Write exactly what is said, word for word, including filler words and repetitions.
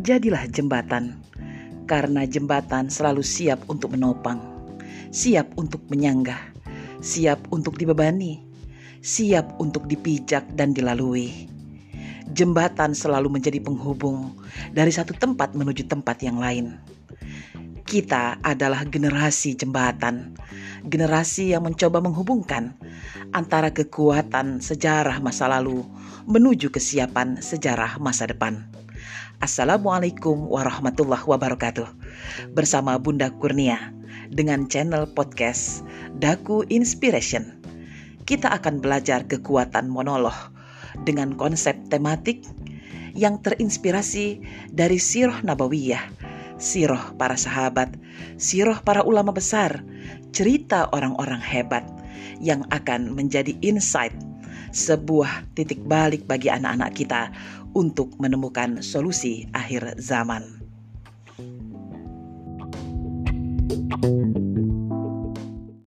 Jadilah jembatan, karena jembatan selalu siap untuk menopang, siap untuk menyanggah, siap untuk dibebani, siap untuk dipijak dan dilalui. Jembatan selalu menjadi penghubung dari satu tempat menuju tempat yang lain. Kita adalah generasi jembatan, generasi yang mencoba menghubungkan antara kekuatan sejarah masa lalu menuju kesiapan sejarah masa depan. Assalamualaikum warahmatullahi wabarakatuh. Bersama Bunda Kurnia dengan channel podcast Daku Inspiration, kita akan belajar kekuatan monolog dengan konsep tematik yang terinspirasi dari sirah nabawiyah, sirah para sahabat, sirah para ulama besar, cerita orang-orang hebat yang akan menjadi insight, sebuah titik balik bagi anak-anak kita untuk menemukan solusi akhir zaman.